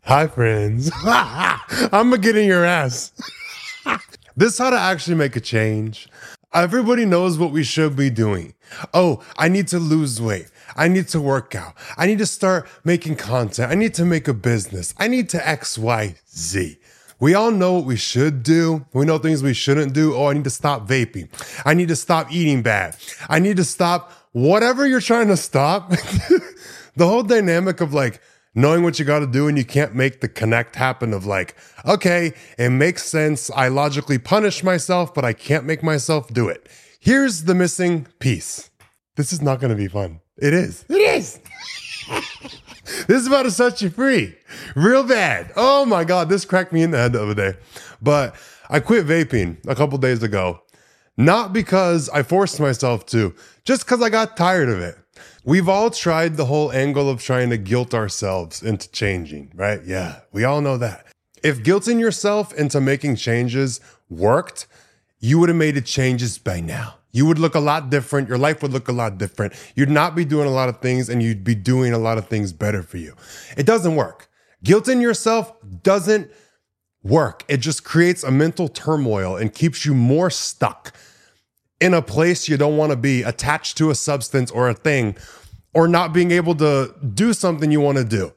Hi, friends. I'm getting your ass. This is how to actually make a change. Everybody knows what we should be doing. Oh, I need to lose weight. I need to work out. I need to start making content. I need to make a business. I need to X, Y, Z. We all know what we should do. We know things we shouldn't do. Oh, I need to stop vaping. I need to stop eating bad. I need to stop whatever you're trying to stop. The whole dynamic of like knowing what you got to do and you can't make the connect happen of like, okay, it makes sense. I logically punish myself, but I can't make myself do it. Here's the missing piece. This is not going to be fun. It is. It is. This is about to set you free. Real bad. Oh my God. This cracked me in the head the other day. But I quit vaping a couple days ago. Not because I forced myself to, just because I got tired of it. We've all tried the whole angle of trying to guilt ourselves into changing, right? Yeah, we all know that. If guilting yourself into making changes worked, you would have made the changes by now. You would look a lot different. Your life would look a lot different. You'd not be doing a lot of things and you'd be doing a lot of things better for you. It doesn't work. Guilting yourself doesn't work. It just creates a mental turmoil and keeps you more stuck in a place you don't want to be, attached to a substance or a thing, or not being able to do something you want to do.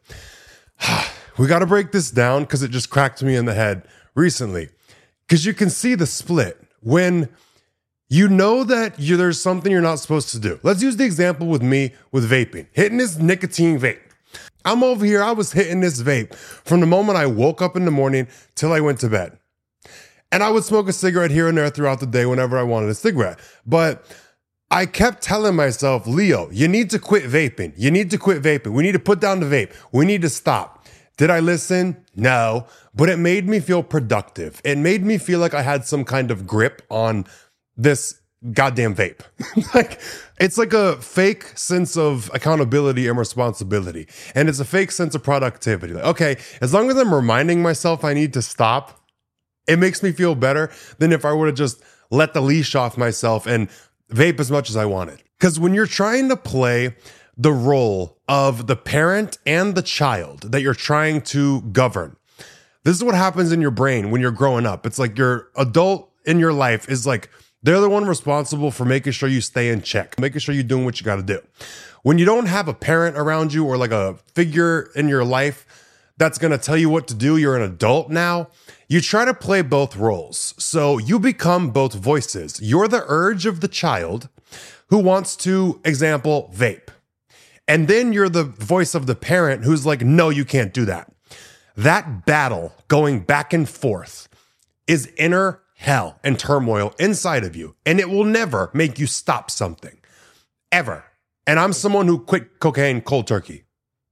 We got to break this down because it just cracked me in the head recently. Because you can see the split when you know that there's something you're not supposed to do. Let's use the example with me with vaping, hitting this nicotine vape. I'm over here, I was hitting this vape from the moment I woke up in the morning till I went to bed. And I would smoke a cigarette here and there throughout the day whenever I wanted a cigarette. But I kept telling myself, Leo, you need to quit vaping. You need to quit vaping. We need to put down the vape. We need to stop. Did I listen? No. But it made me feel productive. It made me feel like I had some kind of grip on this goddamn vape. It's like a fake sense of accountability and responsibility. And it's a fake sense of productivity. Like, okay, as long as I'm reminding myself I need to stop, it makes me feel better than if I were to just let the leash off myself and vape as much as I wanted. Because when you're trying to play the role of the parent and the child that you're trying to govern, this is what happens in your brain when you're growing up. It's like your adult in your life is like, they're the one responsible for making sure you stay in check, making sure you're doing what you got to do. When you don't have a parent around you or like a figure in your life that's going to tell you what to do, you're an adult now, you try to play both roles. So you become both voices. You're the urge of the child who wants to, example, vape. And then you're the voice of the parent who's like, no, you can't do that. That battle going back and forth is inner hell and turmoil inside of you. And it will never make you stop something. Ever. And I'm someone who quit cocaine cold turkey.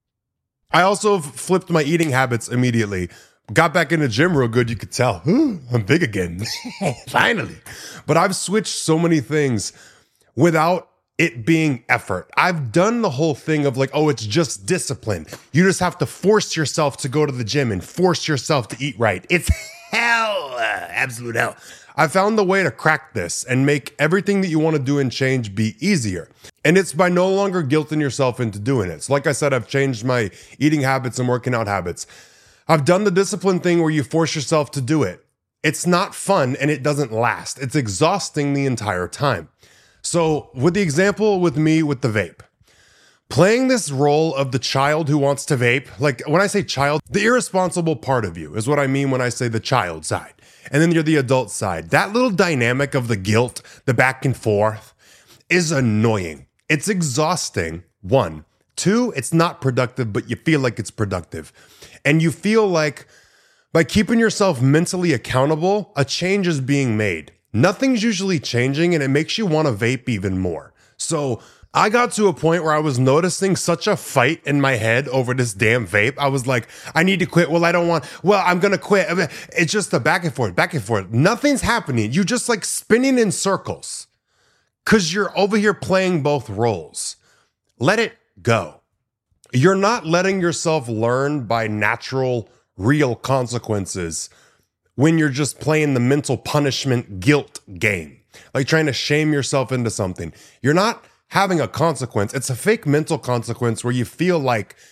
I also flipped my eating habits immediately. Got back in the gym real good, you could tell. I'm big again. Finally. But I've switched so many things without it being effort. I've done the whole thing of like, oh, it's just discipline. You just have to force yourself to go to the gym and force yourself to eat right. It's hell, absolute hell. I found the way to crack this and make everything that you want to do and change be easier. And it's by no longer guilting yourself into doing it. So like I said, I've changed my eating habits and working out habits. I've done the discipline thing where you force yourself to do it. It's not fun and it doesn't last. It's exhausting the entire time. So with the example with me with the vape, playing this role of the child who wants to vape, like when I say child, the irresponsible part of you is what I mean when I say the child side. And then you're the adult side. That little dynamic of the guilt, the back and forth is annoying. It's exhausting, one. Two, it's not productive, but you feel like it's productive. And you feel like by keeping yourself mentally accountable, a change is being made. Nothing's usually changing and it makes you want to vape even more. So I got to a point where I was noticing such a fight in my head over this damn vape. I was like, I need to quit. Well, I don't want, well, I'm going to quit. It's just a back and forth, back and forth. Nothing's happening. You just like spinning in circles because you're over here playing both roles. Let it go. You're not letting yourself learn by natural, real consequences when you're just playing the mental punishment guilt game, like trying to shame yourself into something. You're not having a consequence. It's a fake mental consequence where you feel like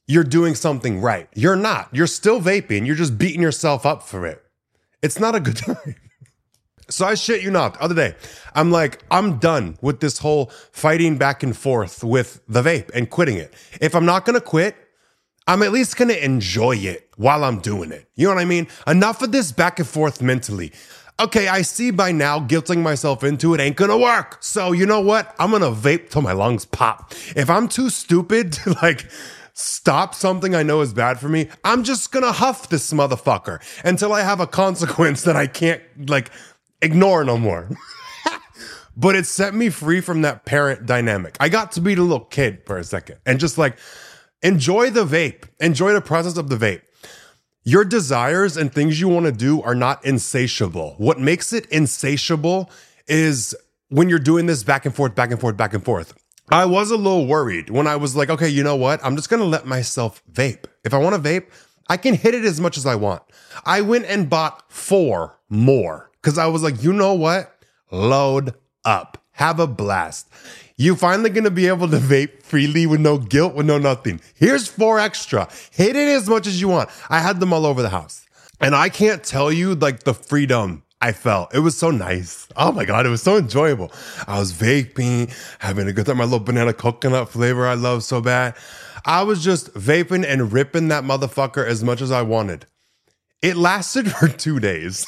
you're doing something right. You're not. You're still vaping. You're just beating yourself up for it. It's not a good time. So I shit you not, the other day, I'm like, I'm done with this whole fighting back and forth with the vape and quitting it. If I'm not going to quit, I'm at least going to enjoy it while I'm doing it. You know what I mean? Enough of this back and forth mentally. Okay, I see by now guilting myself into it ain't going to work. So you know what? I'm going to vape till my lungs pop. If I'm too stupid to like stop something I know is bad for me, I'm just going to huff this motherfucker until I have a consequence that I can't like ignore no more. But it set me free from that parent dynamic. I got to be the little kid for a second and just like enjoy the vape, enjoy the process of the vape. Your desires and things you want to do are not insatiable. What makes it insatiable is when you're doing this back and forth, back and forth, back and forth. I was a little worried when I was like, okay, you know what? I'm just going to let myself vape. If I want to vape, I can hit it as much as I want. I went and bought 4 more. Because I was like, you know what? Load up. Have a blast. You finally going to be able to vape freely with no guilt, with no nothing. Here's 4 extra. Hit it as much as you want. I had them all over the house. And I can't tell you like the freedom I felt. It was so nice. Oh my God, it was so enjoyable. I was vaping, having a good time. My little banana coconut flavor I love so bad. I was just vaping and ripping that motherfucker as much as I wanted. It lasted for 2 days.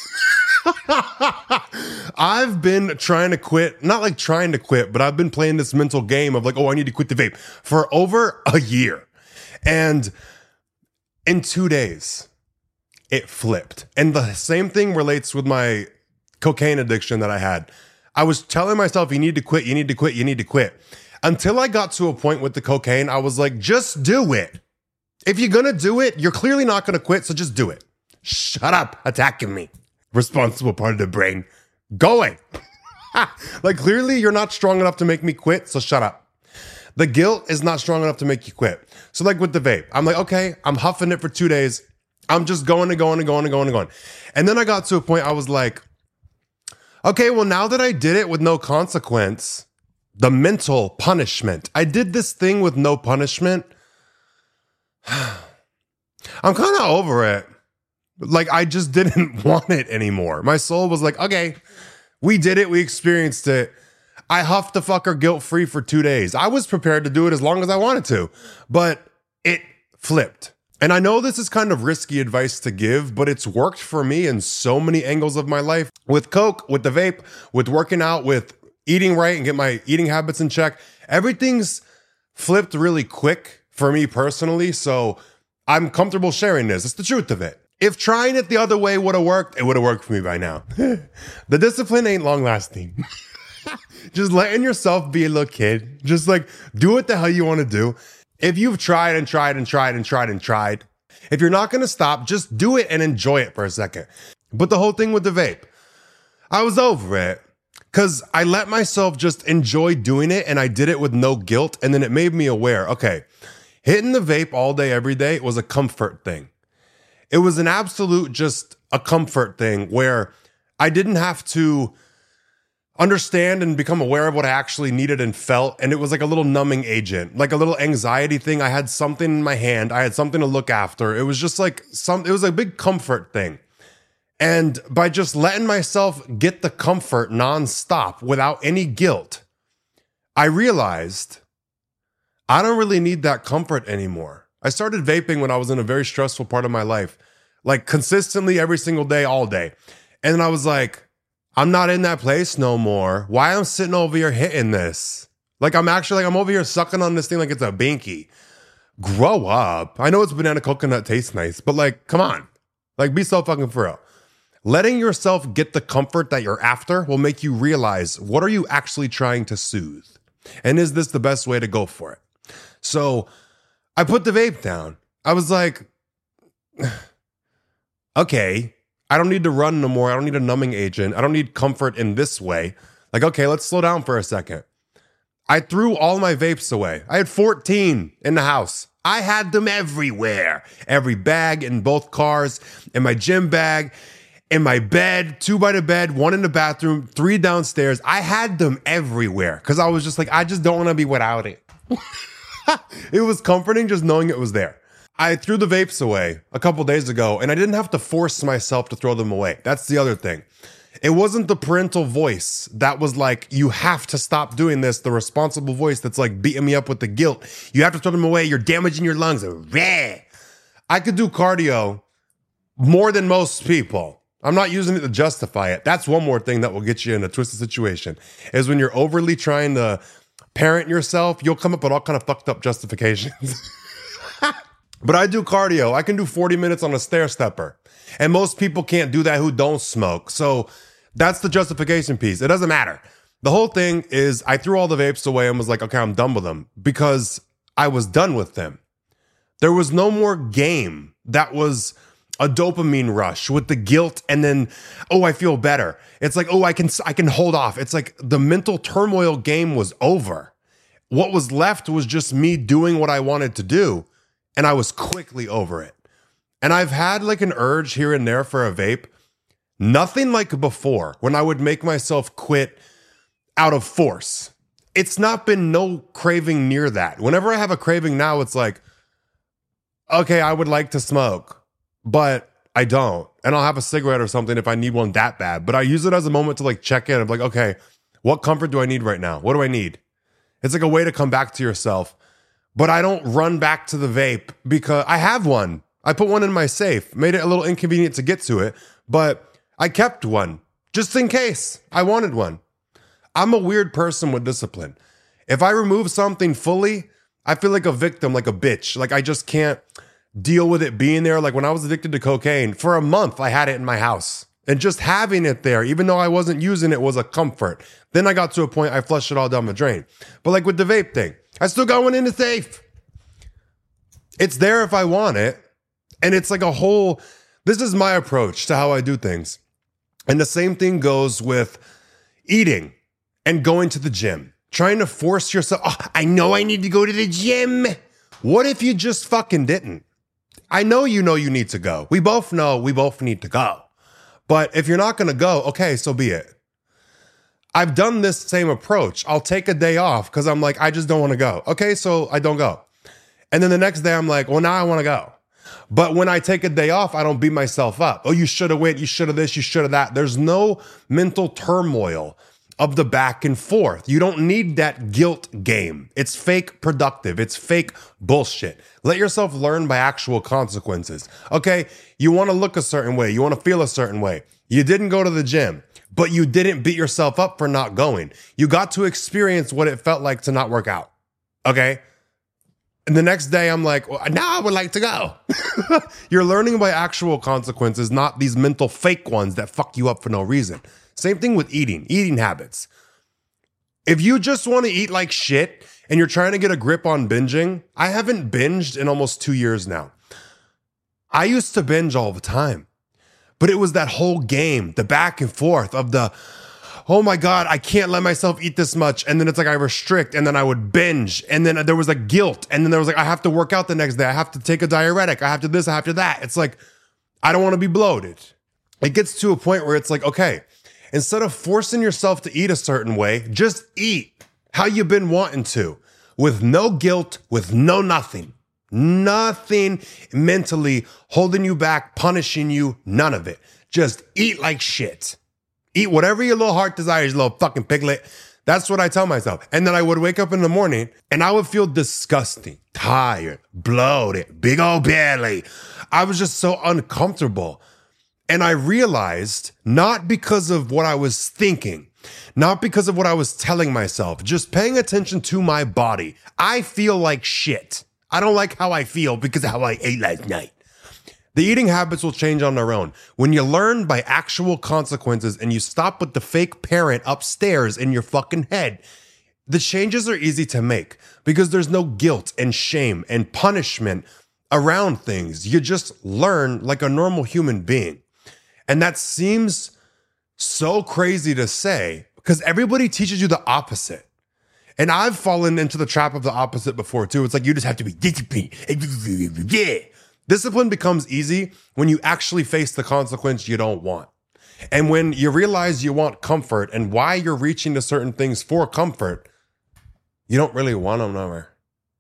I've been trying to quit, not like trying to quit, but I've been playing this mental game of like, oh, I need to quit the vape for over a year. And in 2 days, it flipped. And the same thing relates with my cocaine addiction that I had. I was telling myself, you need to quit, you need to quit, you need to quit. Until I got to a point with the cocaine, I was like, just do it. If you're going to do it, you're clearly not going to quit, so just do it. Shut up attacking me. Responsible part of the brain. Go away. Like clearly you're not strong enough to make me quit, so shut up. The guilt is not strong enough to make you quit. So like with the vape, I'm like, okay, I'm huffing it for 2 days. I'm just going and going and going and going and going. And then I got to a point I was like, okay, well now that I did it with no consequence, the mental punishment. I did this thing with no punishment. I'm kind of over it. Like, I just didn't want it anymore. My soul was like, okay, we did it. We experienced it. I huffed the fucker guilt-free for 2 days. I was prepared to do it as long as I wanted to, but it flipped. And I know this is kind of risky advice to give, but it's worked for me in so many angles of my life. With coke, with the vape, with working out, with eating right and get my eating habits in check. Everything's flipped really quick for me personally, so I'm comfortable sharing this. It's the truth of it. If trying it the other way would have worked, it would have worked for me by now. The discipline ain't long lasting. Just letting yourself be a little kid. Just like do what the hell you want to do. If you've tried and tried and tried and tried and tried, if you're not going to stop, just do it and enjoy it for a second. But the whole thing with the vape, I was over it because I let myself just enjoy doing it and I did it with no guilt. And then it made me aware, okay, hitting the vape all day, every day was a comfort thing. It was an absolute just a comfort thing where I didn't have to understand and become aware of what I actually needed and felt. And it was like a little numbing agent, like a little anxiety thing. I had something in my hand. I had something to look after. It was just like it was a big comfort thing. And by just letting myself get the comfort nonstop without any guilt, I realized I don't really need that comfort anymore. I started vaping when I was in a very stressful part of my life, like consistently every single day, all day. And then I was like, I'm not in that place no more. Why am I sitting over here hitting this? Like I'm over here sucking on this thing like it's a binky. Grow up. I know it's banana coconut tastes nice, but like, come on. Like be so fucking for real. Letting yourself get the comfort that you're after will make you realize what are you actually trying to soothe? And is this the best way to go for it? So I put the vape down. I was like, okay, I don't need to run no more. I don't need a numbing agent. I don't need comfort in this way. Like, okay, let's slow down for a second. I threw all my vapes away. I had 14 in the house. I had them everywhere. Every bag in both cars, in my gym bag, in my bed, 2 by the bed, 1 in the bathroom, 3 downstairs. I had them everywhere because I was just like, I just don't want to be without it. It was comforting just knowing it was there. I threw the vapes away a couple days ago and I didn't have to force myself to throw them away. That's the other thing. It wasn't the parental voice that was like, you have to stop doing this. The responsible voice that's like beating me up with the guilt. You have to throw them away. You're damaging your lungs. I could do cardio more than most people. I'm not using it to justify it. That's one more thing that will get you in a twisted situation is when you're overly trying to parent yourself, you'll come up with all kind of fucked up justifications. But I do cardio. I can do 40 minutes on a stair stepper. And most people can't do that who don't smoke. So that's the justification piece. It doesn't matter. The whole thing is I threw all the vapes away and was like, okay, I'm done with them because I was done with them. There was no more game that was a dopamine rush with the guilt and then, oh, I feel better. It's like, oh, I can hold off. It's like the mental turmoil game was over. What was left was just me doing what I wanted to do. And I was quickly over it. And I've had like an urge here and there for a vape. Nothing like before when I would make myself quit out of force. It's not been no craving near that. Whenever I have a craving now, it's like, okay, I would like to smoke, but I don't. And I'll have a cigarette or something if I need one that bad. But I use it as a moment to like check in. I'm like, okay, what comfort do I need right now? What do I need? It's like a way to come back to yourself. But I don't run back to the vape because I have one. I put one in my safe, made it a little inconvenient to get to it, but I kept one just in case I wanted one. I'm a weird person with discipline. If I remove something fully, I feel like a victim, like a bitch. Like I just can't deal with it being there. Like when I was addicted to cocaine, for a month, I had it in my house. And just having it there, even though I wasn't using it, was a comfort. Then I got to a point I flushed it all down the drain. But like with the vape thing, I still got one in the safe. It's there if I want it. And it's like this is my approach to how I do things. And the same thing goes with eating and going to the gym. Trying to force yourself. Oh, I know I need to go to the gym. What if you just fucking didn't? I know you need to go. We both know we both need to go. But if you're not going to go, okay, so be it. I've done this same approach. I'll take a day off because I'm like, I just don't want to go. Okay, so I don't go. And then the next day I'm like, well, now I want to go. But when I take a day off, I don't beat myself up. Oh, you should have went. You should have this. You should have that. There's no mental turmoil of the back and forth. You don't need that guilt game. It's fake productive. It's fake bullshit. Let yourself learn by actual consequences. Okay, you want to look a certain way. You want to feel a certain way. You didn't go to the gym, but you didn't beat yourself up for not going. You got to experience what it felt like to not work out. Okay? And the next day I'm like, well, now I would like to go. You're learning by actual consequences, not these mental fake ones that fuck you up for no reason. Same thing with eating habits. If you just want to eat like shit and you're trying to get a grip on binging, I haven't binged in almost 2 years now. I used to binge all the time, but it was that whole game, the back and forth of the, oh my God, I can't let myself eat this much. And then it's like I restrict and then I would binge. And then there was like guilt. And then there was like, I have to work out the next day. I have to take a diuretic. I have to this, I have to that. It's like, I don't want to be bloated. It gets to a point where it's like, okay, instead of forcing yourself to eat a certain way, just eat how you've been wanting to with no guilt, with no nothing. Nothing mentally holding you back, punishing you, none of it. Just eat like shit. Eat whatever your little heart desires, you little fucking piglet. That's what I tell myself. And then I would wake up in the morning and I would feel disgusting, tired, bloated, big old belly. I was just so uncomfortable. And I realized, not because of what I was thinking, not because of what I was telling myself, just paying attention to my body. I feel like shit. I don't like how I feel because of how I ate last night. The eating habits will change on their own. When you learn by actual consequences and you stop with the fake parent upstairs in your fucking head, the changes are easy to make because there's no guilt and shame and punishment around things. You just learn like a normal human being. And that seems so crazy to say because everybody teaches you the opposite. And I've fallen into the trap of the opposite before too. It's like, you just have to be disciplined. Yeah. Discipline becomes easy when you actually face the consequence you don't want. And when you realize you want comfort and why you're reaching to certain things for comfort, you don't really want them nowhere.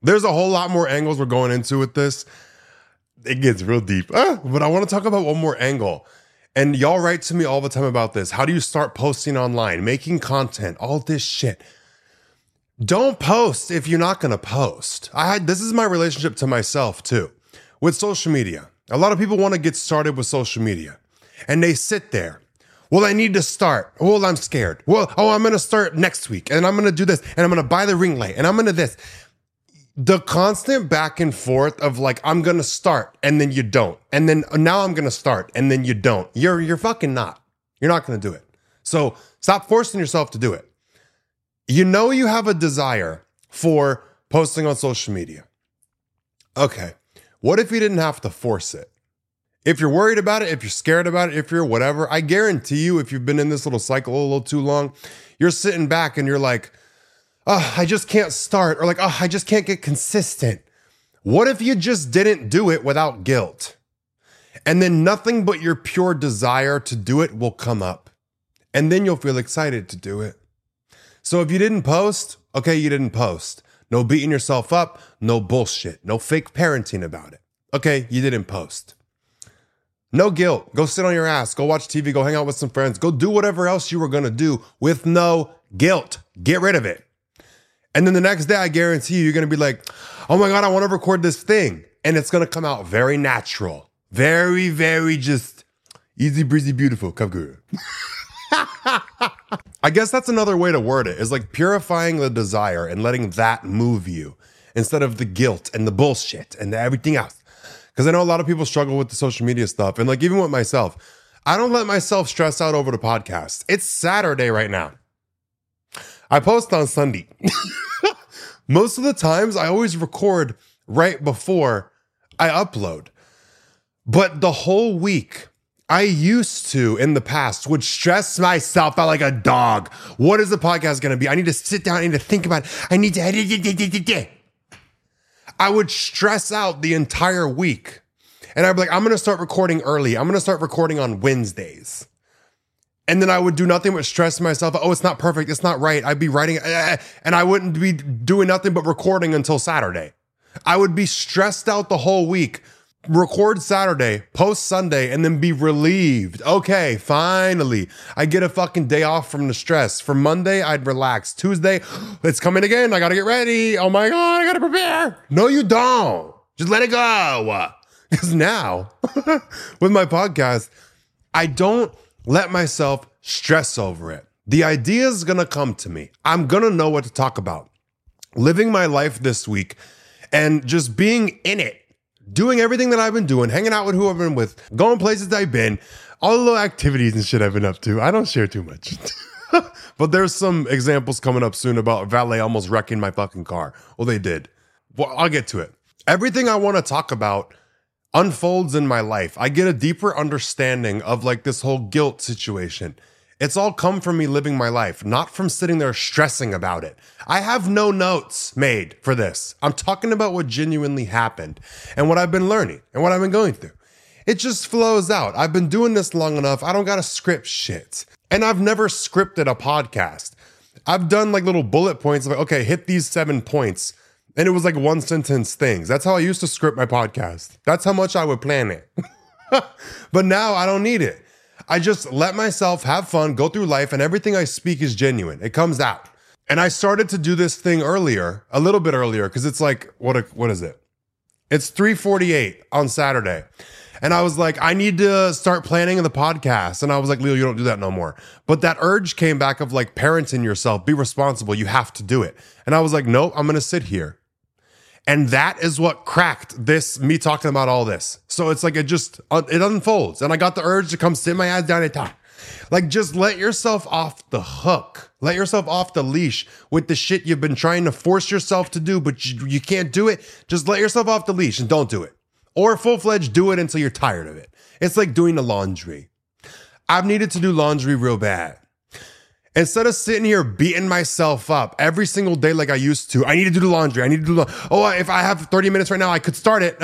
There's a whole lot more angles we're going into with this. It gets real deep. But I want to talk about one more angle. And y'all write to me all the time about this. How do you start posting online, making content, all this shit? Don't post if you're not going to post. This is my relationship to myself too. With social media. A lot of people want to get started with social media. And they sit there. Well, I need to start. Well, I'm scared. Well, I'm going to start next week. And I'm going to do this. And I'm going to buy the ring light. And I'm going to this. The constant back and forth of like, I'm going to start and then you don't. And then now I'm going to start and then you don't. You're fucking not. You're not going to do it. So stop forcing yourself to do it. You know you have a desire for posting on social media. Okay. What if you didn't have to force it? If you're worried about it, if you're scared about it, if you're whatever, I guarantee you, if you've been in this little cycle a little too long, you're sitting back and you're like, oh, I just can't start. Or like, oh, I just can't get consistent. What if you just didn't do it without guilt? And then nothing but your pure desire to do it will come up. And then you'll feel excited to do it. So if you didn't post, okay, you didn't post. No beating yourself up, no bullshit, no fake parenting about it. Okay, you didn't post. No guilt. Go sit on your ass. Go watch TV. Go hang out with some friends. Go do whatever else you were going to do with no guilt. Get rid of it. And then the next day, I guarantee you, you're going to be like, oh my God, I want to record this thing. And it's going to come out very natural. Very, very just easy breezy, beautiful. Kaguru. I guess that's another way to word it, is like purifying the desire and letting that move you instead of the guilt and the bullshit and everything else. Because I know a lot of people struggle with the social media stuff. And like even with myself, I don't let myself stress out over the podcast. It's Saturday right now. I post on Sunday. Most of the times I always record right before I upload. But the whole week, I used to, in the past, would stress myself out like a dog. What is the podcast going to be? I need to sit down. I need to think about it. I need to edit it. I would stress out the entire week. And I'd be like, I'm going to start recording early. I'm going to start recording on Wednesdays. And then I would do nothing but stress myself. Oh, it's not perfect. It's not right. I'd be writing, and I wouldn't be doing nothing but recording until Saturday. I would be stressed out the whole week. Record Saturday, post Sunday, and then be relieved. Okay, finally, I get a fucking day off from the stress. For Monday, I'd relax. Tuesday, it's coming again. I gotta get ready. Oh my God, I gotta prepare. No, you don't. Just let it go. Because now, with my podcast, I don't let myself stress over it. The idea is gonna come to me. I'm gonna know what to talk about. Living my life this week and just being in it. Doing everything that I've been doing, hanging out with who I've been with, going places that I've been, all the little activities and shit I've been up to. I don't share too much. But there's some examples coming up soon about valet almost wrecking my fucking car. Well, they did. Well, I'll get to it. Everything I want to talk about unfolds in my life. I get a deeper understanding of like this whole guilt situation. It's all come from me living my life, not from sitting there stressing about it. I have no notes made for this. I'm talking about what genuinely happened and what I've been learning and what I've been going through. It just flows out. I've been doing this long enough. I don't got to script shit. And I've never scripted a podcast. I've done like little bullet points of like, okay, hit these 7 points. And it was like one sentence things. That's how I used to script my podcast. That's how much I would plan it. But now I don't need it. I just let myself have fun, go through life, and everything I speak is genuine. It comes out. And I started to do this thing earlier, a little bit earlier, because it's like, what is it? It's 3:48 on Saturday. And I was like, I need to start planning the podcast. And I was like, Leo, you don't do that no more. But that urge came back of like parenting yourself, be responsible. You have to do it. And I was like, nope, I'm going to sit here. And that is what cracked this, me talking about all this. So it's like, it unfolds. And I got the urge to come sit my ass down and talk. Like, just let yourself off the hook. Let yourself off the leash with the shit you've been trying to force yourself to do, but you can't do it. Just let yourself off the leash and don't do it. Or full-fledged do it until you're tired of it. It's like doing the laundry. I've needed to do laundry real bad. Instead of sitting here beating myself up every single day like I used to, I need to do the laundry. I need to do if I have 30 minutes right now, I could start it.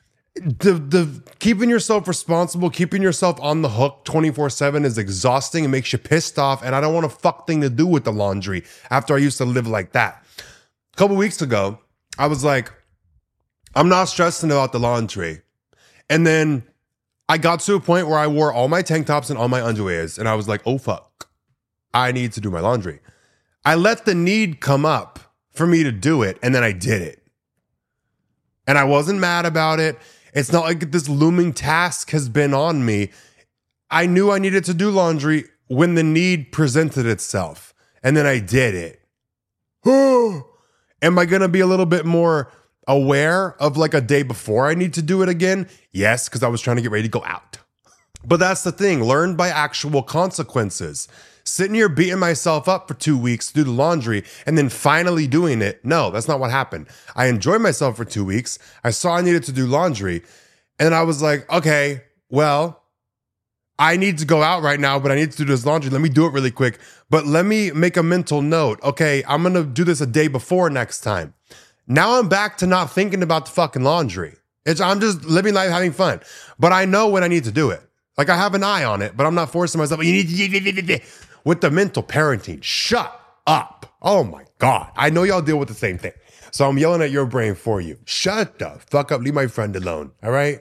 The keeping yourself responsible, keeping yourself on the hook 24/7 is exhausting and makes you pissed off. And I don't want a fuck thing to do with the laundry after I used to live like that. A couple weeks ago, I was like, I'm not stressing about the laundry. And then I got to a point where I wore all my tank tops and all my underwears. And I was like, oh, fuck, I need to do my laundry. I let the need come up for me to do it. And then I did it. And I wasn't mad about it. It's not like this looming task has been on me. I knew I needed to do laundry when the need presented itself. And then I did it. Am I going to be a little bit more aware of like a day before I need to do it again? Yes, because I was trying to get ready to go out. But that's the thing. Learn by actual consequences. Sitting here beating myself up for 2 weeks to do the laundry and then finally doing it. No, that's not what happened. I enjoyed myself for 2 weeks. I saw I needed to do laundry. And I was like, okay, well, I need to go out right now, but I need to do this laundry. Let me do it really quick. But let me make a mental note. Okay, I'm going to do this a day before next time. Now I'm back to not thinking about the fucking laundry. I'm just living life, having fun. But I know when I need to do it. Like I have an eye on it, but I'm not forcing myself. You need to with the mental parenting. Shut up. Oh my God. I know y'all deal with the same thing. So I'm yelling at your brain for you. Shut the fuck up. Leave my friend alone. All right.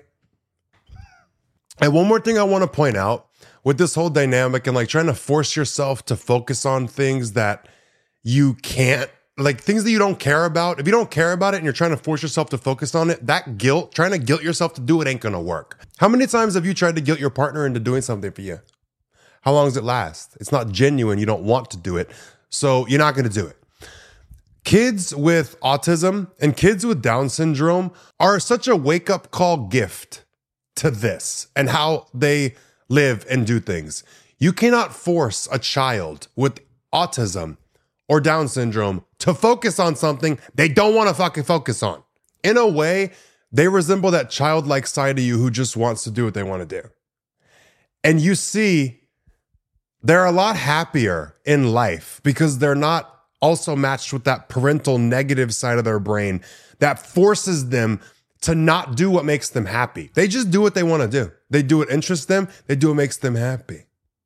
And one more thing I want to point out with this whole dynamic and like trying to force yourself to focus on things that you can't, like things that you don't care about. If you don't care about it and you're trying to force yourself to focus on it, that guilt, trying to guilt yourself to do it ain't going to work. How many times have you tried to guilt your partner into doing something for you? How long does it last? It's not genuine. You don't want to do it. So you're not going to do it. Kids with autism and kids with Down syndrome are such a wake-up call gift to this and how they live and do things. You cannot force a child with autism or Down syndrome to focus on something they don't want to fucking focus on. In a way, they resemble that childlike side of you who just wants to do what they want to do. And you see, they're a lot happier in life because they're not also matched with that parental negative side of their brain that forces them to not do what makes them happy. They just do what they want to do. They do what interests them. They do what makes them happy.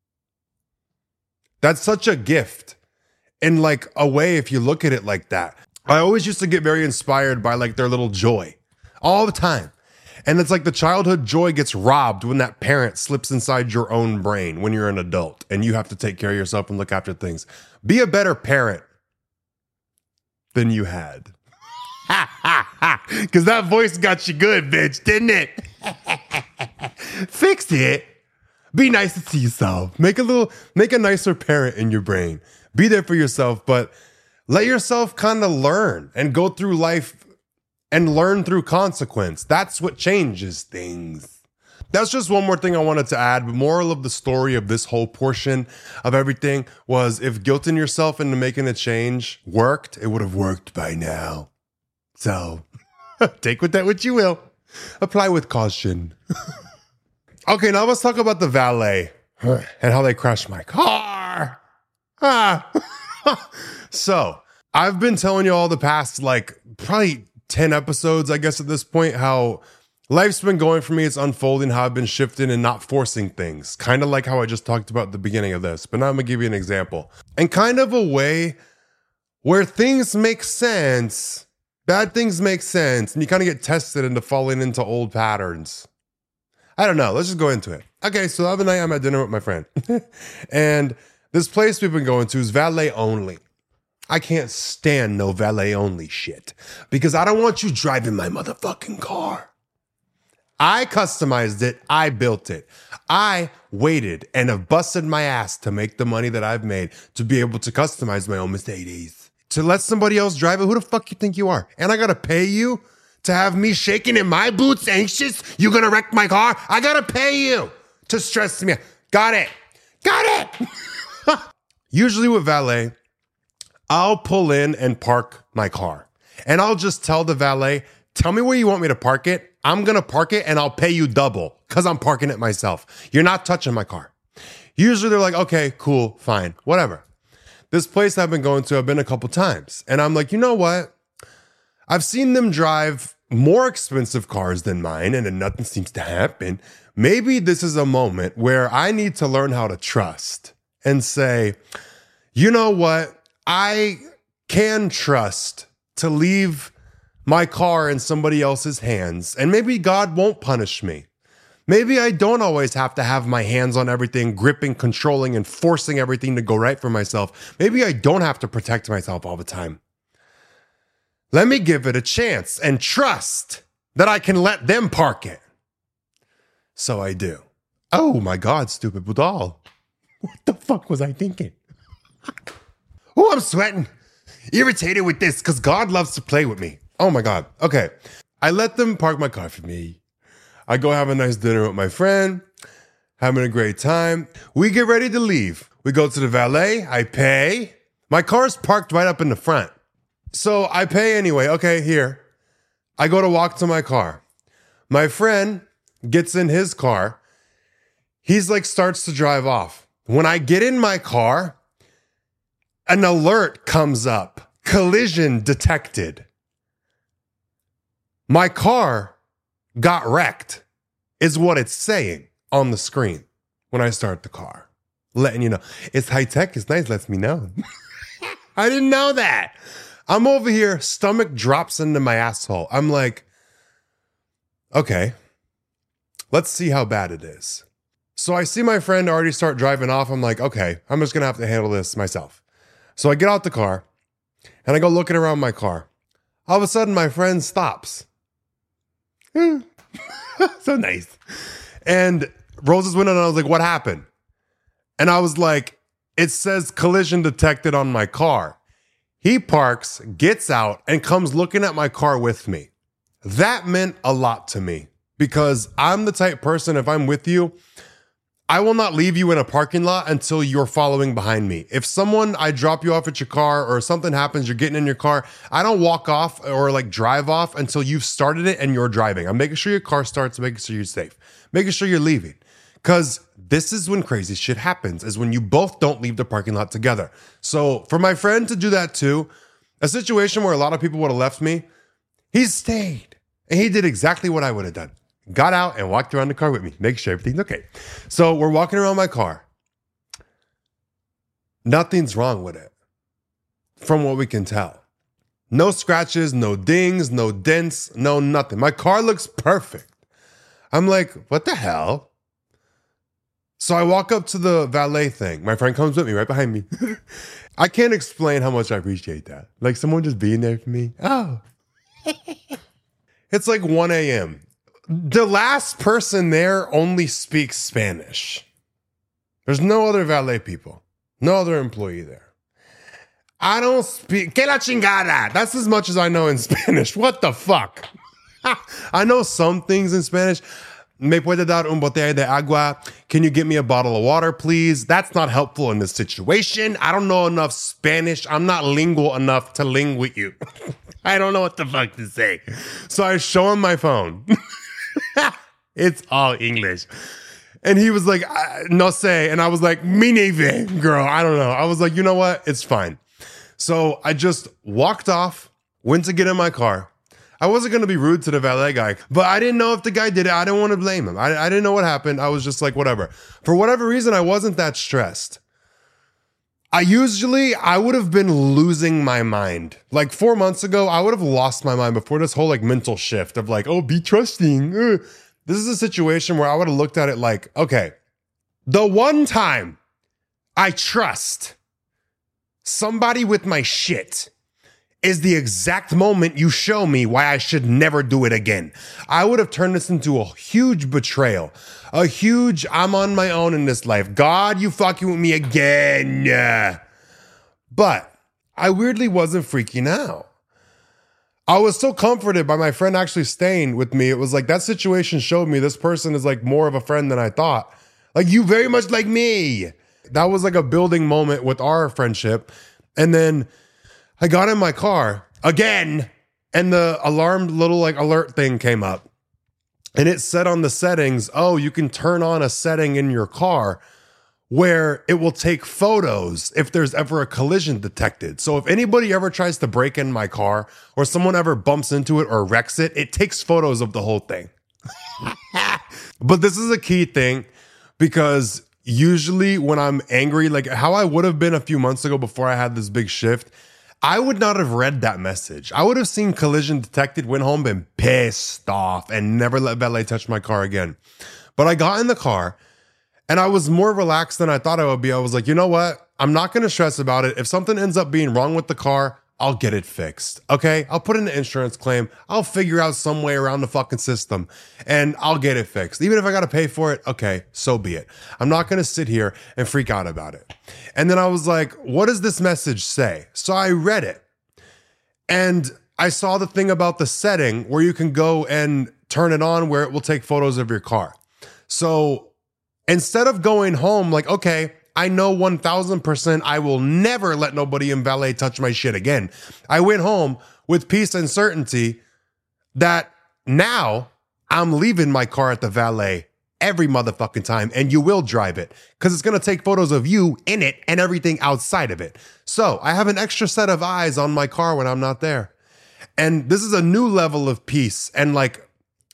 That's such a gift. In like a way, if you look at it like that. I always used to get very inspired by like their little joy all the time. And it's like the childhood joy gets robbed when that parent slips inside your own brain when you're an adult and you have to take care of yourself and look after things. Be a better parent than you had. Because that voice got you good, bitch, didn't it? Fix it. Be nice to yourself. Make a nicer parent in your brain. Be there for yourself, but let yourself kind of learn and go through life and learn through consequence. That's what changes things. That's just one more thing I wanted to add. The moral of the story of this whole portion of everything was if guilting yourself into making a change worked, it would have worked by now. So take with that what you will. Apply with caution. Okay, now let's talk about the valet and how they crashed my car. So I've been telling you all the past, like probably 10 episodes, I guess at this point, how life's been going for me. It's unfolding, how I've been shifting and not forcing things. Kind of like how I just talked about at the beginning of this. But now I'm going to give you an example. And kind of a way where things make sense. Bad things make sense, and you kind of get tested into falling into old patterns. I don't know. Let's just go into it. Okay, so the other night I'm at dinner with my friend, and this place we've been going to is valet only. I can't stand no valet only shit because I don't want you driving my motherfucking car. I customized it. I built it. I waited and have busted my ass to make the money that I've made to be able to customize my own Mercedes. To let somebody else drive it, who the fuck you think you are? And I gotta pay you to have me shaking in my boots, anxious? You gonna wreck my car? I gotta pay you to stress me out. Got it. Usually with valet, I'll pull in and park my car. And I'll just tell the valet, tell me where you want me to park it. I'm gonna park it and I'll pay you double because I'm parking it myself. You're not touching my car. Usually they're like, okay, cool, fine, whatever. This place I've been going to, I've been a couple times. And I'm like, you know what? I've seen them drive more expensive cars than mine and then nothing seems to happen. Maybe this is a moment where I need to learn how to trust and say, you know what? I can trust to leave my car in somebody else's hands, and maybe God won't punish me. Maybe I don't always have to have my hands on everything, gripping, controlling, and forcing everything to go right for myself. Maybe I don't have to protect myself all the time. Let me give it a chance and trust that I can let them park it. So I do. Oh my God, stupid Budal. What the fuck was I thinking? Oh, I'm sweating. Irritated with this because God loves to play with me. Oh my God. Okay. I let them park my car for me. I go have a nice dinner with my friend, having a great time. We get ready to leave. We go to the valet. I pay. My car's parked right up in the front. So I pay anyway. Okay, here. I go to walk to my car. My friend gets in his car. He's like starts to drive off. When I get in my car, an alert comes up. Collision detected. My car got wrecked is what it's saying on the screen when I start the car. Letting you know. It's high tech. It's nice. Lets me know. I didn't know that. I'm over here. Stomach drops into my asshole. I'm like, okay, let's see how bad it is. So I see my friend already start driving off. I'm like, okay, I'm just going to have to handle this myself. So I get out the car and I go looking around my car. All of a sudden, my friend stops. So nice. And rolls his window and I was like, what happened? And I was like, it says collision detected on my car. He parks, gets out, and comes looking at my car with me. That meant a lot to me because I'm the type person, if I'm with you, I will not leave you in a parking lot until you're following behind me. If I drop you off at your car or something happens, you're getting in your car, I don't walk off or like drive off until you've started it and you're driving. I'm making sure your car starts, making sure you're safe, making sure you're leaving. Because this is when crazy shit happens, is when you both don't leave the parking lot together. So for my friend to do that too, a situation where a lot of people would have left me, he stayed. And he did exactly what I would have done. Got out and walked around the car with me, make sure everything's okay. So we're walking around my car. Nothing's wrong with it, from what we can tell. No scratches, no dings, no dents, no nothing. My car looks perfect. I'm like, what the hell? So I walk up to the valet thing. My friend comes with me right behind me. I can't explain how much I appreciate that. Like someone just being there for me. Oh. It's like 1 a.m. The last person there only speaks Spanish. There's no other valet people. No other employee there. I don't speak. Que la chingada. That's as much as I know in Spanish. What the fuck? I know some things in Spanish. Me puede dar un botella de agua? Can you get me a bottle of water, please? That's not helpful in this situation. I don't know enough Spanish. I'm not lingual enough to ling with you. I don't know what the fuck to say. So I show him my phone. It's all English. And he was like, no sé. And I was like, me neither, girl. I don't know. I was like, you know what? It's fine. So I just walked off, went to get in my car. I wasn't going to be rude to the valet guy, but I didn't know if the guy did it. I didn't want to blame him. I didn't know what happened. I was just like, whatever. For whatever reason, I wasn't that stressed. I would have been losing my mind. Like 4 months ago, I would have lost my mind before this whole like mental shift of like, oh, be trusting. This is a situation where I would have looked at it like, okay, the one time I trust somebody with my shit is the exact moment you show me why I should never do it again. I would have turned this into a huge betrayal, a huge, I'm on my own in this life. God, you fucking with me again. But I weirdly wasn't freaking out. I was so comforted by my friend actually staying with me. It was like that situation showed me this person is like more of a friend than I thought. Like you very much like me. That was like a building moment with our friendship. And then I got in my car again and the alarmed little like alert thing came up and it said on the settings, oh, you can turn on a setting in your car where it will take photos if there's ever a collision detected. So if anybody ever tries to break in my car or someone ever bumps into it or wrecks it, it takes photos of the whole thing. But this is a key thing because usually when I'm angry, like how I would have been a few months ago before I had this big shift, I would not have read that message. I would have seen collision detected, went home, been pissed off, and never let valet touch my car again. But I got in the car and I was more relaxed than I thought I would be. I was like, you know what? I'm not going to stress about it. If something ends up being wrong with the car, I'll get it fixed. Okay? I'll put in an insurance claim. I'll figure out some way around the fucking system and I'll get it fixed. Even if I got to pay for it, okay, so be it. I'm not going to sit here and freak out about it. And then I was like, what does this message say? So I read it and I saw the thing about the setting where you can go and turn it on where it will take photos of your car. So instead of going home like, okay, I know 1000% I will never let nobody in valet touch my shit again. I went home with peace and certainty that now I'm leaving my car at the valet every motherfucking time and you will drive it because it's going to take photos of you in it and everything outside of it. So I have an extra set of eyes on my car when I'm not there. And this is a new level of peace and like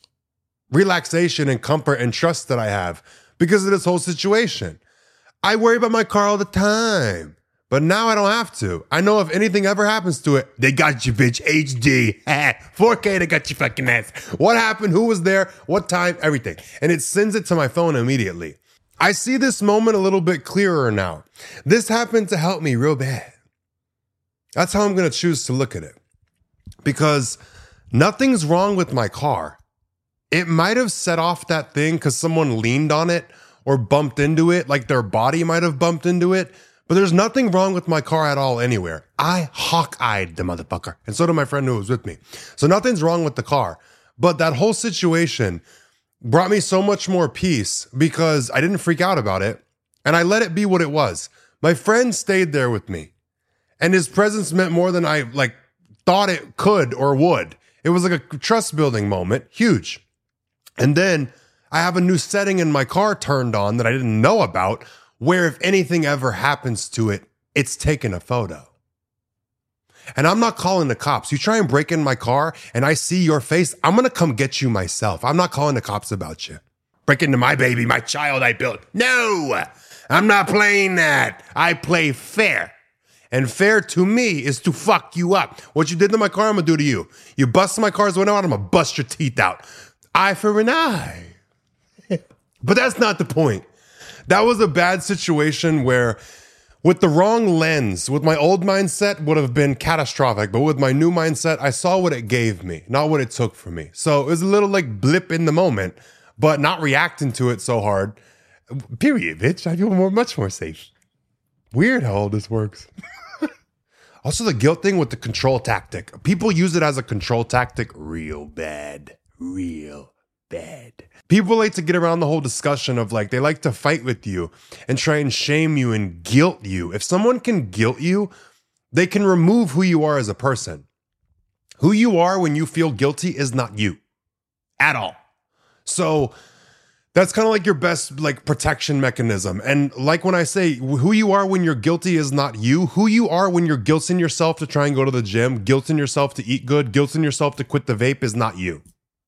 relaxation and comfort and trust that I have because of this whole situation. I worry about my car all the time, but now I don't have to. I know if anything ever happens to it, they got you, bitch, HD, 4K, they got you fucking ass. What happened? Who was there? What time? Everything. And it sends it to my phone immediately. I see this moment a little bit clearer now. This happened to help me real bad. That's how I'm going to choose to look at it because nothing's wrong with my car. It might have set off that thing because someone leaned on it or bumped into it, like their body might have bumped into it. But there's nothing wrong with my car at all anywhere. I hawk-eyed the motherfucker. And so did my friend who was with me. So nothing's wrong with the car. But that whole situation brought me so much more peace because I didn't freak out about it. And I let it be what it was. My friend stayed there with me. And his presence meant more than I thought it could or would. It was like a trust building moment. Huge. And then I have a new setting in my car turned on that I didn't know about, where if anything ever happens to it, it's taking a photo. And I'm not calling the cops. You try and break in my car and I see your face, I'm going to come get you myself. I'm not calling the cops about you. Break into my baby, my child I built. No, I'm not playing that. I play fair. And fair to me is to fuck you up. What you did to my car, I'm going to do to you. You bust my car's window out, I'm going to bust your teeth out. Eye for an eye. But that's not the point. That was a bad situation where with the wrong lens, with my old mindset would have been catastrophic. But with my new mindset, I saw what it gave me, not what it took from me. So it was a little like blip in the moment, but not reacting to it so hard. Period, bitch. I feel much more safe. Weird how all this works. Also the guilt thing with the control tactic. People use it as a control tactic real bad. Real bad. People like to get around the whole discussion of they like to fight with you and try and shame you and guilt you. If someone can guilt you, they can remove who you are as a person. Who you are when you feel guilty is not you at all. So that's kind of like your best protection mechanism. And like when I say who you are when you're guilty is not you, who you are when you're guilting yourself to try and go to the gym, guilting yourself to eat good, guilting yourself to quit the vape is not you.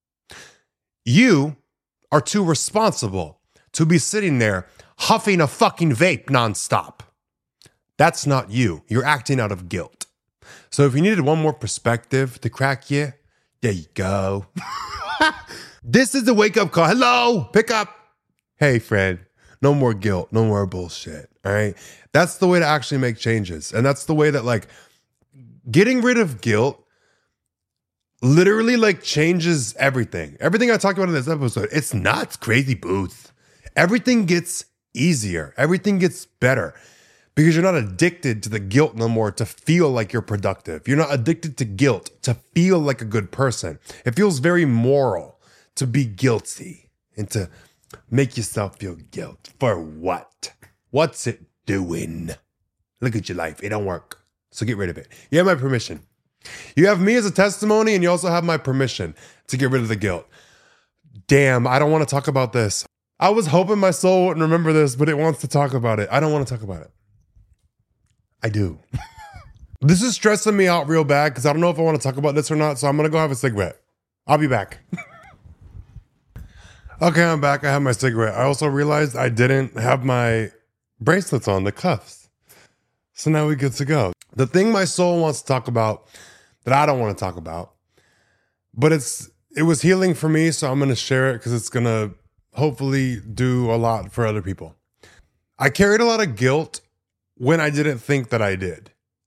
You are too responsible to be sitting there huffing a fucking vape nonstop. That's not you. You're acting out of guilt. So if you needed one more perspective to crack you, there you go. This is the wake-up call. Hello, pick up. Hey, friend, no more guilt, no more bullshit, all right? That's the way to actually make changes. And that's the way that getting rid of guilt literally changes everything. Everything I talked about in this episode, it's nuts, crazy booth. Everything gets easier. Everything gets better because you're not addicted to the guilt no more to feel like you're productive. You're not addicted to guilt to feel like a good person. It feels very moral to be guilty and to make yourself feel guilt. For what? What's it doing? Look at your life. It don't work. So get rid of it. You have my permission. You have me as a testimony, and you also have my permission to get rid of the guilt. Damn, I don't want to talk about this. I was hoping my soul wouldn't remember this, but it wants to talk about it. I don't want to talk about it. I do. This is stressing me out real bad because I don't know if I want to talk about this or not, so I'm going to go have a cigarette. I'll be back. Okay, I'm back. I have my cigarette. I also realized I didn't have my bracelets on, the cuffs. So now we're good to go. The thing my soul wants to talk about that I don't want to talk about, but it was healing for me, so I'm going to share it because it's going to hopefully do a lot for other people. I carried a lot of guilt when I didn't think that I did.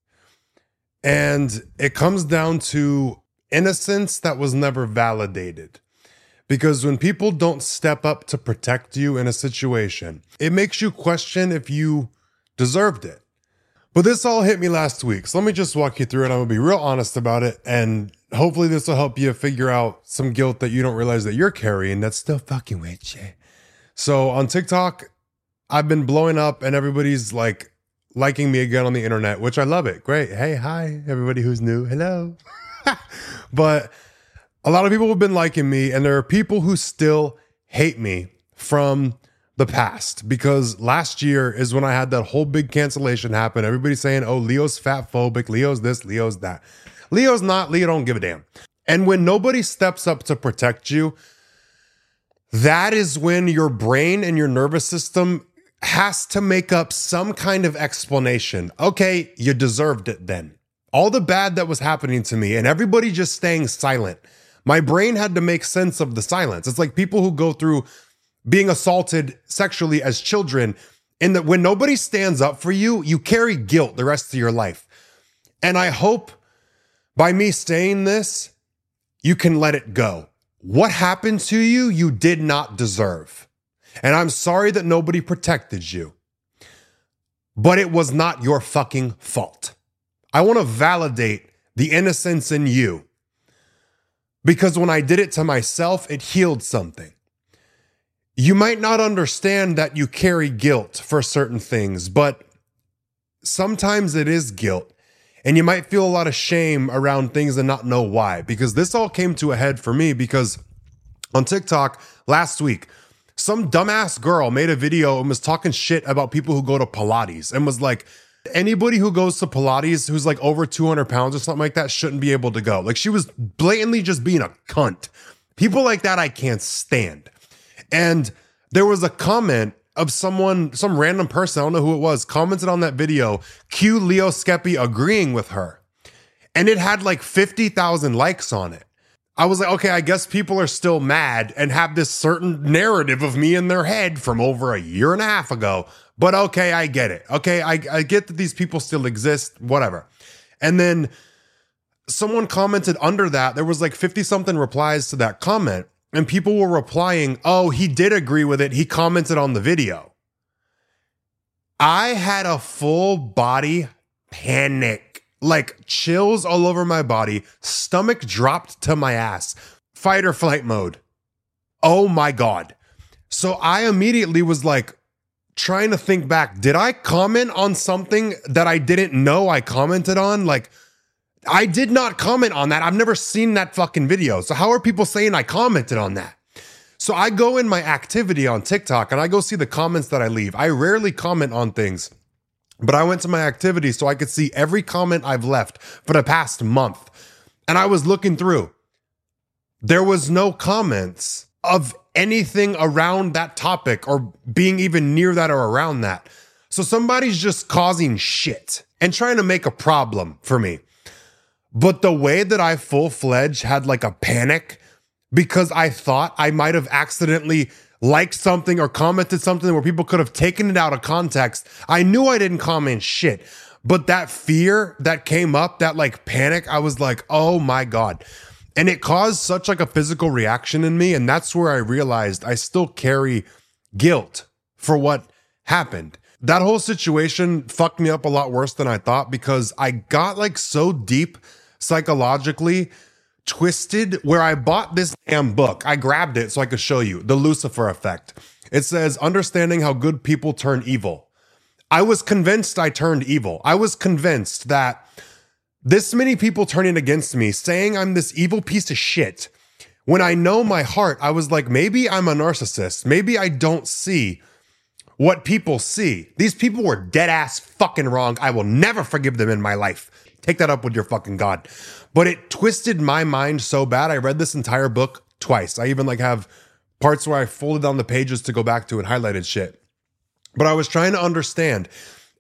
And it comes down to innocence that was never validated. Because when people don't step up to protect you in a situation, it makes you question if you deserved it. But this all hit me last week. So let me just walk you through it. I'm going to be real honest about it. And hopefully this will help you figure out some guilt that you don't realize that you're carrying that's still fucking with you. So on TikTok, I've been blowing up and everybody's like liking me again on the internet, which I love it. Great. Hey, hi, everybody who's new. Hello. But a lot of people have been liking me, and there are people who still hate me from the past, because last year is when I had that whole big cancellation happen. Everybody's saying, oh, Leo's fat phobic, Leo's this, Leo's that. Leo's not, Leo don't give a damn. And when nobody steps up to protect you, that is when your brain and your nervous system has to make up some kind of explanation. Okay, you deserved it then. All the bad that was happening to me and everybody just staying silent. My brain had to make sense of the silence. It's like people who go through being assaulted sexually as children, and that when nobody stands up for you, you carry guilt the rest of your life. And I hope by me saying this, you can let it go. What happened to you, you did not deserve. And I'm sorry that nobody protected you, but it was not your fucking fault. I want to validate the innocence in you, because when I did it to myself, it healed something. You might not understand that you carry guilt for certain things, but sometimes it is guilt. And you might feel a lot of shame around things and not know why, because this all came to a head for me because on TikTok last week, some dumbass girl made a video and was talking shit about people who go to Pilates and was like, anybody who goes to Pilates who's like over 200 pounds or something like that shouldn't be able to go. Like, she was blatantly just being a cunt. People like that I can't stand. And there was a comment of someone, some random person, I don't know who it was, commented on that video, cue Leo Skeppy agreeing with her. And it had like 50,000 likes on it. I was like, okay, I guess people are still mad and have this certain narrative of me in their head from over a year and a half ago. But okay, I get it. Okay, I get that these people still exist, whatever. And then someone commented under that. There was like 50 something replies to that comment. And people were replying, oh, he did agree with it. He commented on the video. I had a full body panic, like chills all over my body, stomach dropped to my ass, fight or flight mode. Oh my God. So I immediately was like trying to think back. Did I comment on something that I didn't know I commented on? Like, I did not comment on that. I've never seen that fucking video. So how are people saying I commented on that? So I go in my activity on TikTok and I go see the comments that I leave. I rarely comment on things, but I went to my activity so I could see every comment I've left for the past month. And I was looking through. There was no comments of anything around that topic or being even near that or around that. So somebody's just causing shit and trying to make a problem for me. But the way that I full-fledged had like a panic because I thought I might have accidentally liked something or commented something where people could have taken it out of context. I knew I didn't comment shit, but that fear that came up, that like panic, I was like, oh my God. And it caused such like a physical reaction in me. And that's where I realized I still carry guilt for what happened. That whole situation fucked me up a lot worse than I thought because I got like so deep psychologically twisted where I bought this damn book. I grabbed it so I could show you The Lucifer Effect. It says, understanding how good people turn evil. I was convinced I turned evil. I was convinced that this many people turning against me, saying I'm this evil piece of shit. When I know my heart, I was like, maybe I'm a narcissist. Maybe I don't see what people see. These people were dead ass fucking wrong. I will never forgive them in my life. Take that up with your fucking God. But it twisted my mind so bad. I read this entire book twice. I even like have parts where I folded down the pages to go back to and highlighted shit. But I was trying to understand.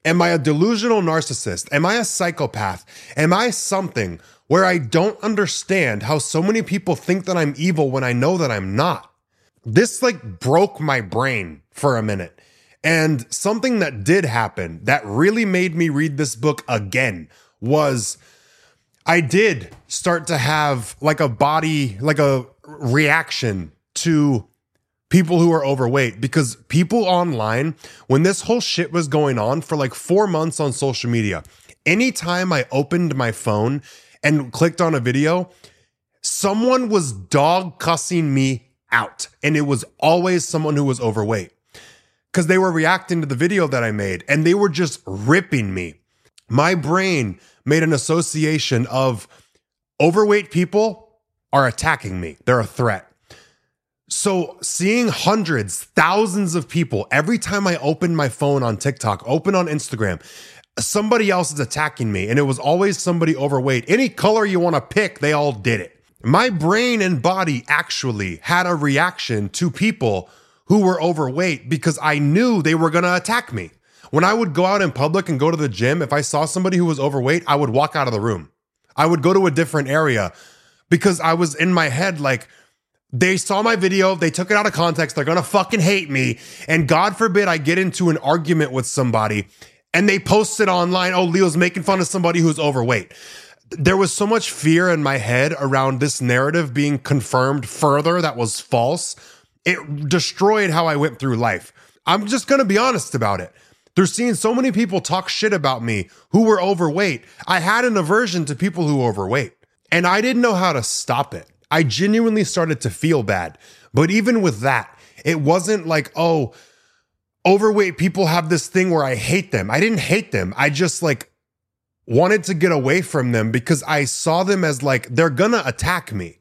Am I a delusional narcissist? Am I a psychopath? Am I something where I don't understand how so many people think that I'm evil when I know that I'm not? This like broke my brain for a minute. And something that did happen that really made me read this book again was I did start to have like a reaction to people who are overweight, because people online, when this whole shit was going on for like 4 months on social media, anytime I opened my phone and clicked on a video, someone was dog cussing me out. And it was always someone who was overweight, because they were reacting to the video that I made and they were just ripping me. My brain made an association of overweight people are attacking me. They're a threat. So seeing hundreds, thousands of people, every time I open my phone on TikTok, open on Instagram, somebody else is attacking me. And it was always somebody overweight. Any color you want to pick, they all did it. My brain and body actually had a reaction to people who were overweight because I knew they were going to attack me. When I would go out in public and go to the gym, if I saw somebody who was overweight, I would walk out of the room. I would go to a different area because I was in my head like, they saw my video, they took it out of context, they're going to fucking hate me. And God forbid I get into an argument with somebody and they post it online, oh, Leo's making fun of somebody who's overweight. There was so much fear in my head around this narrative being confirmed further that was false. It destroyed how I went through life. I'm just going to be honest about it. They're seeing so many people talk shit about me who were overweight. I had an aversion to people who were overweight, and I didn't know how to stop it. I genuinely started to feel bad. But even with that, it wasn't like, oh, overweight people have this thing where I hate them. I didn't hate them. I just like wanted to get away from them because I saw them as like, they're gonna attack me.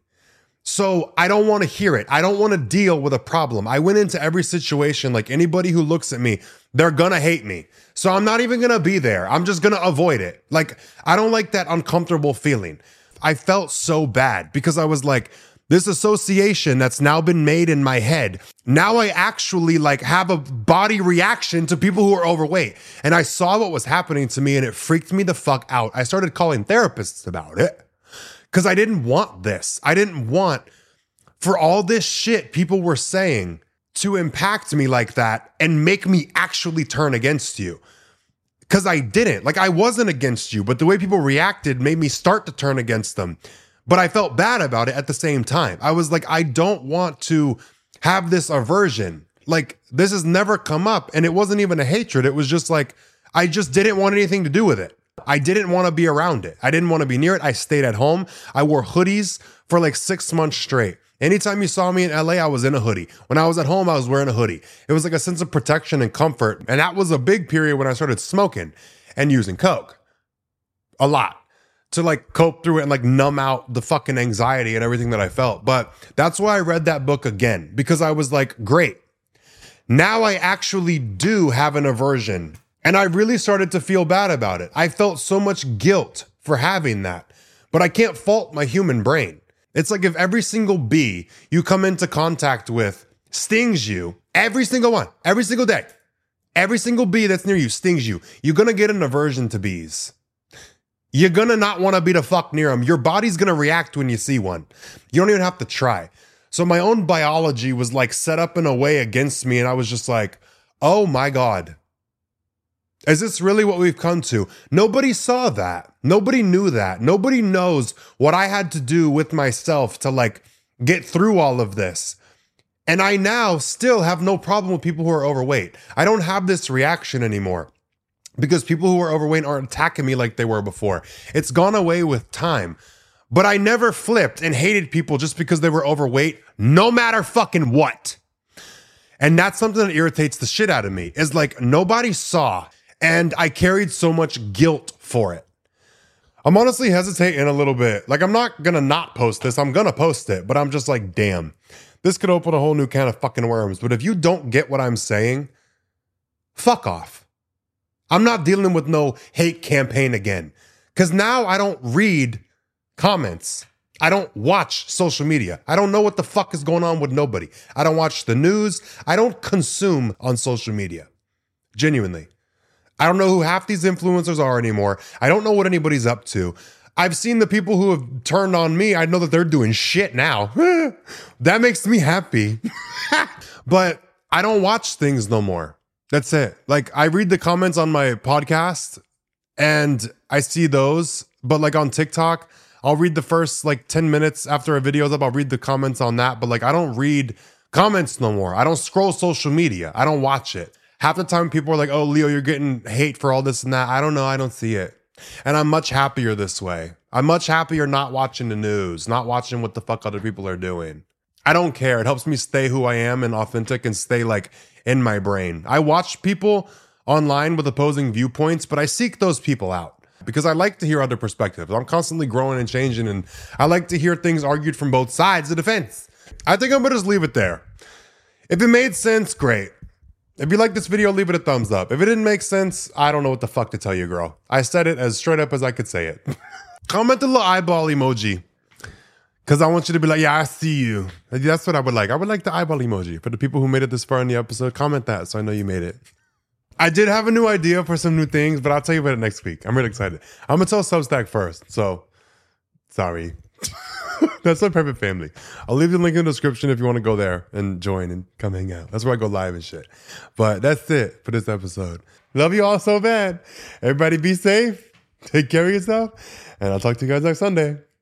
So I don't want to hear it. I don't want to deal with a problem. I went into every situation like anybody who looks at me, they're gonna hate me. So I'm not even gonna be there. I'm just gonna avoid it. Like, I don't like that uncomfortable feeling. I felt so bad because I was like, this association that's now been made in my head. Now I actually like have a body reaction to people who are overweight. And I saw what was happening to me and it freaked me the fuck out. I started calling therapists about it because I didn't want this. I didn't want for all this shit people were saying to impact me like that and make me actually turn against you. Because I didn't. Like, I wasn't against you, but the way people reacted made me start to turn against them. But I felt bad about it at the same time. I was like, I don't want to have this aversion. Like, this has never come up. And it wasn't even a hatred. It was just like, I just didn't want anything to do with it. I didn't want to be around it. I didn't want to be near it. I stayed at home. I wore hoodies for like 6 months straight. Anytime you saw me in LA, I was in a hoodie. When I was at home, I was wearing a hoodie. It was like a sense of protection and comfort. And that was a big period when I started smoking and using coke a lot to like cope through it and like numb out the fucking anxiety and everything that I felt. But that's why I read that book again, because I was like, great. Now I actually do have an aversion. And I really started to feel bad about it. I felt so much guilt for having that, but I can't fault my human brain. It's like if every single bee you come into contact with stings you, every single one, every single day, every single bee that's near you stings you, you're going to get an aversion to bees. You're going to not want to be the fuck near them. Your body's going to react when you see one. You don't even have to try. So my own biology was like set up in a way against me. And I was just like, oh my God. Is this really what we've come to? Nobody saw that. Nobody knew that. Nobody knows what I had to do with myself to like get through all of this. And I now still have no problem with people who are overweight. I don't have this reaction anymore because people who are overweight aren't attacking me like they were before. It's gone away with time. But I never flipped and hated people just because they were overweight, no matter fucking what. And that's something that irritates the shit out of me, is like nobody saw. And I carried so much guilt for it. I'm honestly hesitating a little bit. Like, I'm not going to not post this. I'm going to post it. But I'm just like, damn, this could open a whole new can of fucking worms. But if you don't get what I'm saying, fuck off. I'm not dealing with no hate campaign again. Because now I don't read comments. I don't watch social media. I don't know what the fuck is going on with nobody. I don't watch the news. I don't consume on social media. Genuinely. I don't know who half these influencers are anymore. I don't know what anybody's up to. I've seen the people who have turned on me. I know that they're doing shit now. That makes me happy. But I don't watch things no more. That's it. Like, I read the comments on my podcast and I see those. But like on TikTok, I'll read the first like 10 minutes after a video's up. I'll read the comments on that. But like, I don't read comments no more. I don't scroll social media. I don't watch it. Half the time people are like, oh, Leo, you're getting hate for all this and that. I don't know. I don't see it. And I'm much happier this way. I'm much happier not watching the news, not watching what the fuck other people are doing. I don't care. It helps me stay who I am and authentic and stay like in my brain. I watch people online with opposing viewpoints, but I seek those people out because I like to hear other perspectives. I'm constantly growing and changing, and I like to hear things argued from both sides of the fence. I think I'm gonna just leave it there. If it made sense, great. If you like this video, leave it a thumbs up. If it didn't make sense, I don't know what the fuck to tell you, girl. I said it as straight up as I could say it. Comment the little eyeball emoji. Because I want you to be like, yeah, I see you. That's what I would like. I would like the eyeball emoji. For the people who made it this far in the episode, comment that so I know you made it. I did have a new idea for some new things, but I'll tell you about it next week. I'm really excited. I'm going to tell Substack first. So, sorry. That's my perfect family. I'll leave the link in the description if you want to go there and join and come hang out. That's where I go live and shit. But that's it for this episode. Love you all so bad. Everybody be safe. Take care of yourself. And I'll talk to you guys next Sunday.